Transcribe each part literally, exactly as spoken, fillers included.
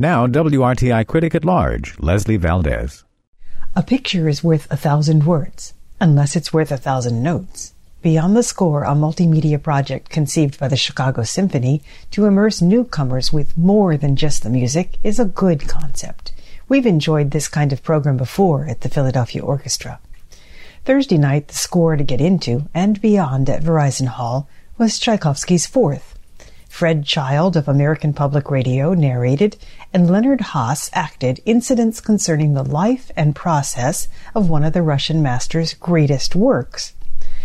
Now, W R T I critic at large, Leslie Valdez. A picture is worth a thousand words, unless it's worth a thousand notes. Beyond the Score, a multimedia project conceived by the Chicago Symphony to immerse newcomers with more than just the music, is a good concept. We've enjoyed this kind of program before at the Philadelphia Orchestra. Thursday night, the score to get into and beyond at Verizon Hall was Tchaikovsky's Fourth. Fred Child of American Public Radio narrated, and Leonard Haas acted incidents concerning the life and process of one of the Russian master's greatest works.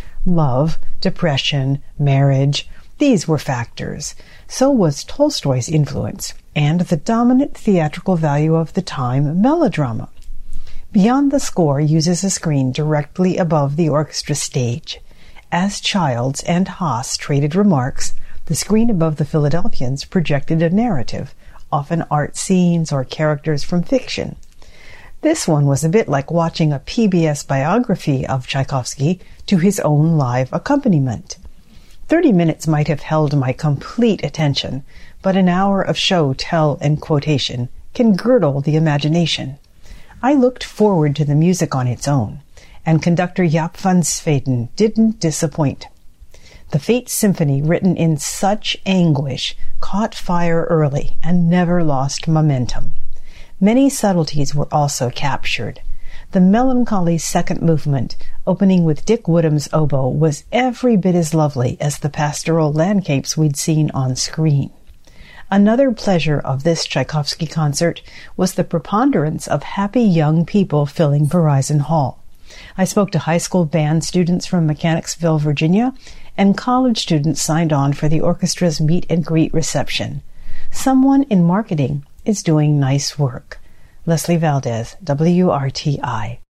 Love, depression, marriage, these were factors. So was Tolstoy's influence, and the dominant theatrical value of the time, melodrama. Beyond the Score uses a screen directly above the orchestra stage. As Childs and Haas traded remarks, the screen above the Philadelphians projected a narrative, often art scenes or characters from fiction. This one was a bit like watching a P B S biography of Tchaikovsky to his own live accompaniment. Thirty minutes might have held my complete attention, but an hour of show, tell, and quotation can girdle the imagination. I looked forward to the music on its own, and conductor Jaap van Zweden didn't disappoint. The Fate Symphony, written in such anguish, caught fire early and never lost momentum. Many subtleties were also captured. The melancholy second movement, opening with Dick Woodham's oboe, was every bit as lovely as the pastoral landscapes we'd seen on screen. Another pleasure of this Tchaikovsky concert was the preponderance of happy young people filling Verizon Hall. I spoke to high school band students from Mechanicsville, Virginia, and college students signed on for the orchestra's meet and greet reception. Someone in marketing is doing nice work. Leslie Valdez, W R T I.